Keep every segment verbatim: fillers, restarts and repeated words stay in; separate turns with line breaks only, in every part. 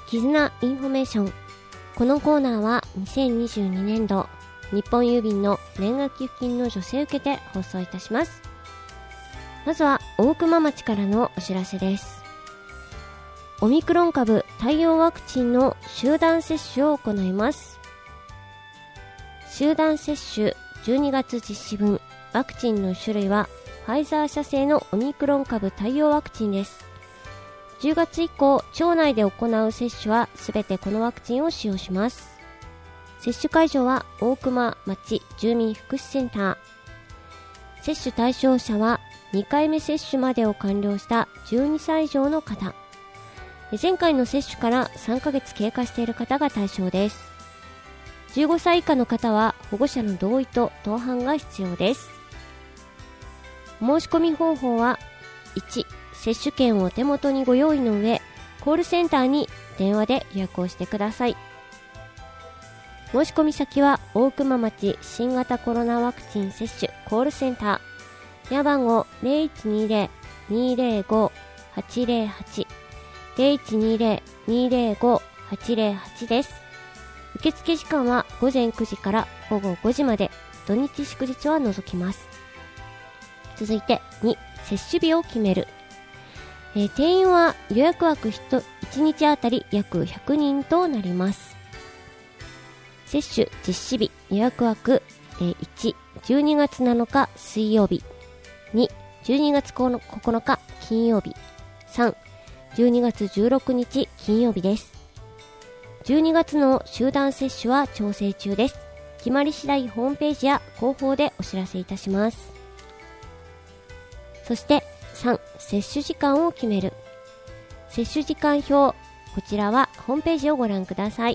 絆インフォメーション。このコーナーはにせんにじゅうにねんど日本郵便の年額寄付金の助成を受けて放送いたします。まずは大熊町からのお知らせです。オミクロン株対応ワクチンの集団接種を行います。集団接種じゅうにがつ実施分、ワクチンの種類はファイザー社製のオミクロン株対応ワクチンです。じゅうがつ以降、町内で行う接種はすべてこのワクチンを使用します。接種会場は大熊町住民福祉センター。接種対象者はにかいめ接種までを完了したじゅうにさい以上の方。前回の接種からさんかげつ経過している方が対象です。じゅうごさい以下の方は保護者の同意と同伴が必要です。お申し込み方法は、いち、接種券をお手元にご用意の上、コールセンターに電話で予約をしてください。申し込み先は大熊町新型コロナワクチン接種コールセンター。電話番号 ゼロいちにゼロ にゼロご はちゼロはち ゼロいちにゼロ にゼロご はちゼロはち です。受付時間はごぜんくじからごごごじまで、土日祝日は除きます。続いてに、接種日を決める。えー、定員は予約枠いちにちあたり約ひゃくにんとなります。接種実施日予約枠、えー、いち、じゅうにがつなのか水曜日、に、じゅうにがつここのか金曜日、さん、じゅうにがつじゅうろくにち金曜日です。じゅうにがつの集団接種は調整中です。決まり次第ホームページや広報でお知らせいたします。そしてさん、接種時間を決める。接種時間表、こちらはホームページをご覧ください。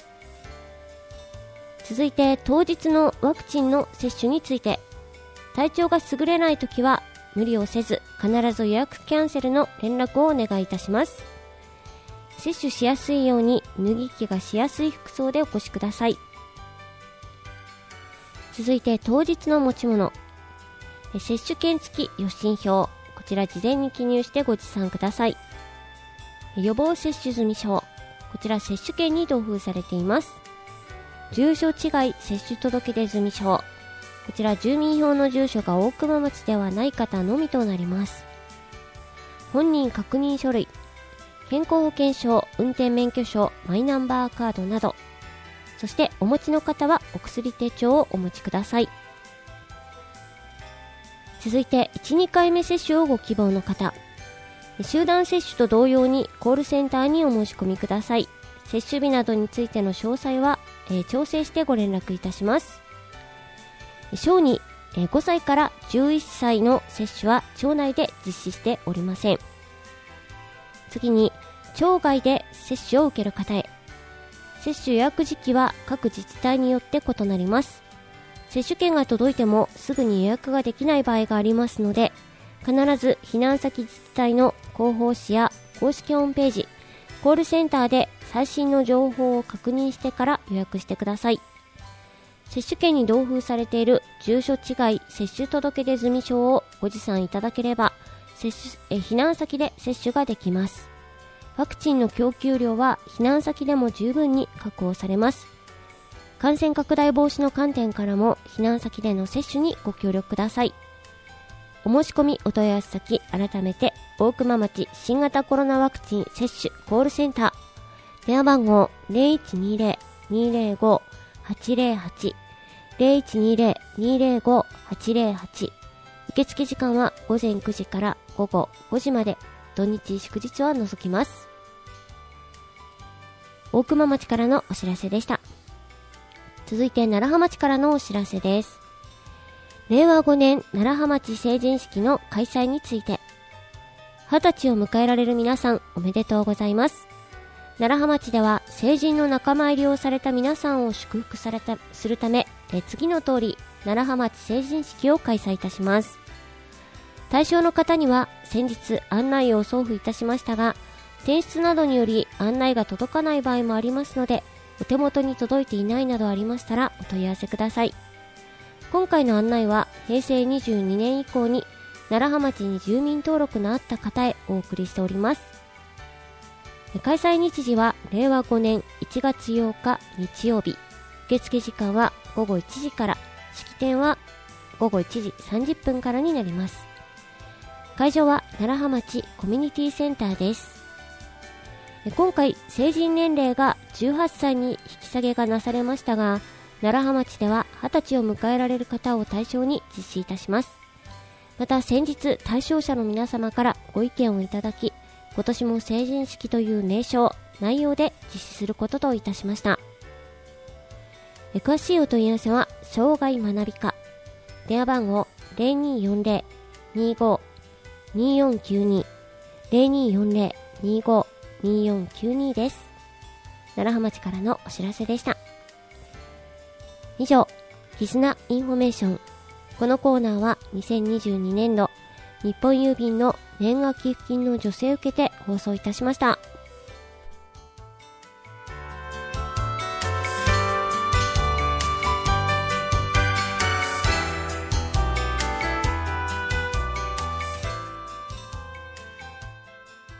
続いて当日のワクチンの接種について、体調が優れないときは無理をせず必ず予約キャンセルの連絡をお願いいたします。接種しやすいように脱ぎ着がしやすい服装でお越しください。続いて当日の持ち物、接種券付き予診票、こちら事前に記入してご持参ください。予防接種済証、こちら接種券に同封されています。住所違い接種届出済証、こちら住民票の住所が大熊町ではない方のみとなります。本人確認書類、健康保険証、運転免許証、マイナンバーカードなど、そしてお持ちの方はお薬手帳をお持ちください。続いていち、にかいめ接種をご希望の方、集団接種と同様にコールセンターにお申し込みください。接種日などについての詳細は、えー、調整してご連絡いたします。小児、えー、ごさいからじゅういっさいの接種は町内で実施しておりません。次に町外で接種を受ける方へ、接種予約時期は各自治体によって異なります。接種券が届いてもすぐに予約ができない場合がありますので、必ず避難先自治体の広報誌や公式ホームページ、コールセンターで最新の情報を確認してから予約してください。接種券に同封されている住所違い接種届出済証をご持参いただければ、接種え避難先で接種ができます。ワクチンの供給量は避難先でも十分に確保されます。感染拡大防止の観点からも避難先での接種にご協力ください。お申し込みお問い合わせ先、改めて大熊町新型コロナワクチン接種コールセンター、電話番号 ゼロいちにゼロ にゼロご はちゼロはち ゼロいちにゼロ にゼロご はちゼロはち、受付時間はごぜんくじからごごごじまで、土日祝日は除きます。大熊町からのお知らせでした。続いて楢葉町からのお知らせです。れいわごねん楢葉町成人式の開催について、はたちを迎えられる皆さんおめでとうございます。楢葉町では成人の仲間入りをされた皆さんを祝福されたするため、え次の通り楢葉町成人式を開催いたします。対象の方には先日案内を送付いたしましたが、転出などにより案内が届かない場合もありますので、お手元に届いていないなどありましたらお問い合わせください。今回の案内はへいせいにじゅうにねん以降に楢葉町に住民登録のあった方へお送りしております。 開催日時はれいわごねんいちがつようか日曜日。受付時間はごごいちじから、式典はごごいちじさんじゅっぷんからになります。会場は楢葉町コミュニティセンターです。今回成人年齢がじゅうはっさいに引き下げがなされましたが、楢葉町でははたちを迎えられる方を対象に実施いたします。また先日対象者の皆様からご意見をいただき、今年も成人式という名称内容で実施することといたしました。詳しいお問い合わせは障害学び課、電話番号 ゼロにーよんゼロ にーごー にーよんきゅうに ゼロにーよんゼロ にーごー にーよんきゅうに です。楢葉町からのお知らせでした。以上、絆インフォメーション。このコーナーはにせんにじゅうにねんど日本郵便の年賀寄付金の助成を受けて放送いたしました。